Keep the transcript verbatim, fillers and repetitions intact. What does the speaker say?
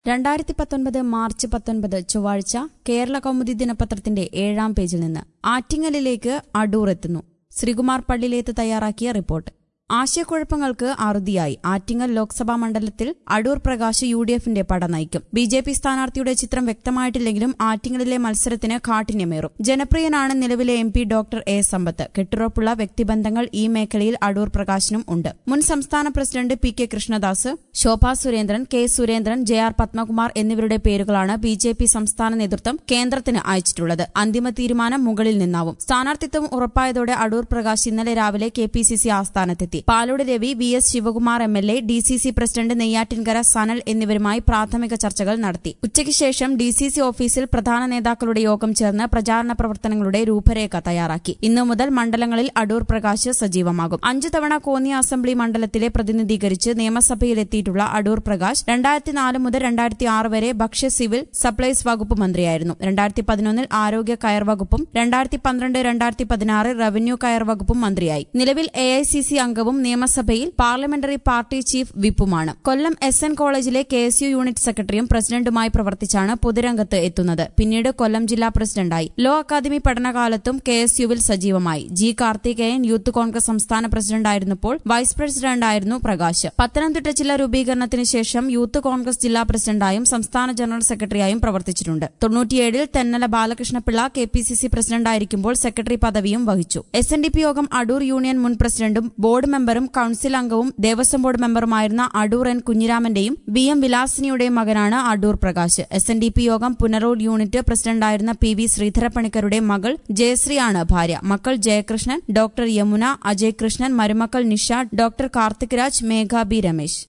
രണ്ടായിരത്തി പത്തൊൻപത് മാർച്ച് പത്തൊൻപത് ചൊവ്വാഴ്ച കേരള കൗമുദി ദിനപത്രത്തിന്റെ ഏഴാം പേജിൽ നിന്ന് ആറ്റിങ്ങലിലേക്ക് അടൂർ എത്തുന്നു. ശ്രീകുമാർ പള്ളിലേത്ത് തയ്യാറാക്കിയ റിപ്പോർട്ട്. ആശയക്കുഴപ്പങ്ങൾക്ക് അറുതിയായി. ആറ്റിങ്ങൽ ലോക്സഭാ മണ്ഡലത്തിൽ അടൂർ പ്രകാശ് യു ഡി എഫിന്റെ പട നയിക്കും. ബി ജെ പി സ്ഥാനാർത്ഥിയുടെ ചിത്രം വ്യക്തമായിട്ടില്ലെങ്കിലും ആറ്റിങ്ങലിലെ മത്സരത്തിന് കാഠിന്യമേറും. ജനപ്രിയനാണ് നിലവിലെ M P doctor A Sampath. കെട്ടുറപ്പുള്ള വ്യക്തിബന്ധങ്ങൾ ഈ മേഖലയിൽ അടൂർ പ്രകാശിനും ഉണ്ട്. മുൻ സംസ്ഥാന president P K Krishnadas, Shobha Surendran, K Surendran, J R Padmakumar എന്നിവരുടെ പേരുകളാണ് ബി ജെ പി സംസ്ഥാന നേതൃത്വം കേന്ദ്രത്തിന് അയച്ചിട്ടുള്ളത്. അന്തിമ തീരുമാനം മുകളിൽ നിന്നാവും. സ്ഥാനാർത്ഥിത്വം ഉറപ്പായതോടെ അടൂർ പ്രകാശ് ഇന്നലെ രാവിലെ കെ പി സി സി ആസ്ഥാനത്തെത്തി. Palode Ravi, V S Sivakumar M L A, D C C president Neyyattinkara Sanal എന്നിവരുമായി പ്രാഥമിക ചർച്ചകൾ നടത്തി. ഉച്ചയ്ക്ക് ശേഷം ഡി സി സി ഓഫീസിൽ പ്രധാന നേതാക്കളുടെ യോഗം ചേർന്ന് പ്രചാരണ പ്രവർത്തനങ്ങളുടെ രൂപരേഖ തയ്യാറാക്കി. ഇന്നു മുതൽ മണ്ഡലങ്ങളിൽ അടൂർ പ്രകാശ് സജീവമാകും. അഞ്ചു തവണ കോന്നി അസംബ്ലി മണ്ഡലത്തിലെ പ്രതിനിധീകരിച്ച് നിയമസഭയിലെത്തിയിട്ടുള്ള അടൂർ പ്രകാശ് രണ്ടായിരത്തി നാല് മുതൽ രണ്ടായിരത്തി ആറ് വരെ ഭക്ഷ്യ സിവിൽ സപ്ലൈസ് വകുപ്പ് മന്ത്രിയായിരുന്നു. രണ്ടായിരത്തി പതിനൊന്നിൽ ആരോഗ്യ കയർ വകുപ്പും രണ്ടായിരത്തി പന്ത്രണ്ട് രണ്ടായിരത്തി പതിനാറ് റവന്യൂ കയർ വകുപ്പും മന്ത്രിയായി. നിലവിൽ എ ഐ സി സി അംഗവും നിയമസഭയിൽ പാർലമെന്ററി പാർട്ടി ചീഫ് വിപ്പുമാണ്. കൊല്ലം എസ് എൻ കോളേജിലെ കെ എസ് യു യൂണിറ്റ് സെക്രട്ടറിയും പ്രസിഡന്റുമായി പ്രവർത്തിച്ചാണ് പൊതുരംഗത്ത് എത്തുന്നത്. പിന്നീട് കൊല്ലം ജില്ലാ പ്രസിഡന്റായി. ലോ അക്കാദമി പഠനകാലത്തും കെ എസ് യുവിൽ സജീവമായി. ജി കാർത്തികേയൻ യൂത്ത് കോൺഗ്രസ് സംസ്ഥാന പ്രസിഡന്റായിരുന്നപ്പോൾ വൈസ് പ്രസിഡന്റായിരുന്നു പ്രകാശ്. പത്തനംതിട്ട ജില്ലാ രൂപീകരണത്തിന് ശേഷം യൂത്ത് കോൺഗ്രസ് ജില്ലാ പ്രസിഡന്റായും സംസ്ഥാന ജനറൽ സെക്രട്ടറിയായും പ്രവർത്തിച്ചിട്ടുണ്ട്. തൊണ്ണൂറ്റിയേഴിൽ Thennala Balakrishna Pillai K P C C പ്രസിഡന്റായിരിക്കുമ്പോൾ സെക്രട്ടറി പദവിയും വഹിച്ചു. എസ് എൻ ഡി പി യോഗം അടൂർ യൂണിയൻ മുൻ പ്രസിഡന്റും ബോർഡ് മെമ്പറും കൌൺസിൽ അംഗവും ദേവസ്വം ബോർഡ് മെമ്പറുമായിരുന്ന അടൂർ എൻ കുഞ്ഞിരാമന്റെയും ബി എം വിലാസിനിയുടെയും മകനാണ് Adoor Prakash. S N D P യോഗം പുനരൂർ യൂണിറ്റ് പ്രസിഡന്റായിരുന്ന പി വി ശ്രീധരപ്പണിക്കരുടെ മകൾ ജയശ്രീയാണ് ഭാര്യ. മക്കൾ ജയകൃഷ്ണൻ, ഡോക്ടർ യമുന, അജയ് കൃഷ്ണൻ, മരുമക്കൾ നിഷ, ഡോക്ടർ കാർത്തിക് രാജ്, മേഘ ബി രമേശ്.